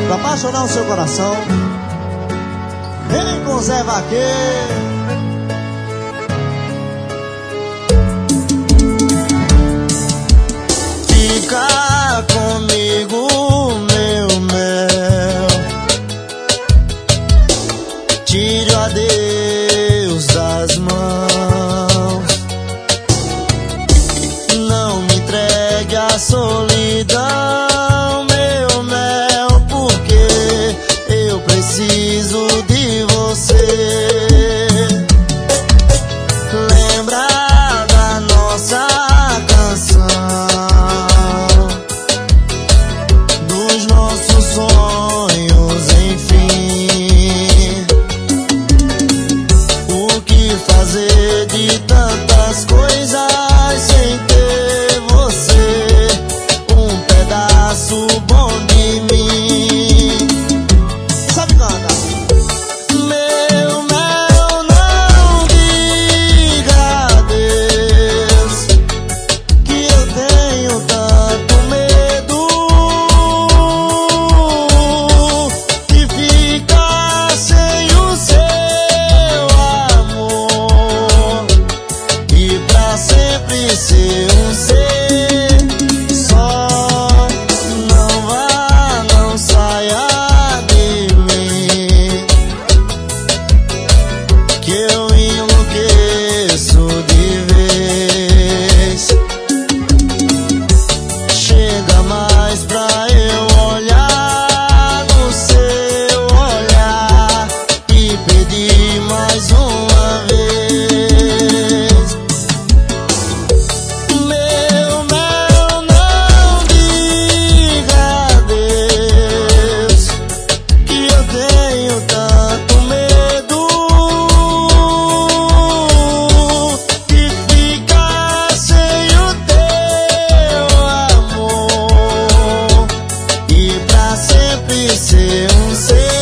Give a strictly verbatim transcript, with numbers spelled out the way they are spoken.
pra apaixonar o seu coração. Vem com Zé Vaqueiro. Fica comigo, meu mel. Tire o adeus das mãos. Não me entregue a solidão, meu mel, porque eu preciso de você. Lembra da nossa canção, dos nossos sonhos, enfim. O que fazer de tantas coisas sem ter você, um pedaço bom de mim. Sabe canta? Meu mel, não diga adeus, que eu tenho tanto medo de ficar sem o seu amor e pra sempre ser um ser só. Não vá, não saia de mim, que eu enlouqueço de vez. Chega mais pra eu olhar no seu olhar e pedir mais uma vez. Meu mel, não diga adeus, que eu tenho tanto medo de ficar sem o teu amor e pra sempre ser um ser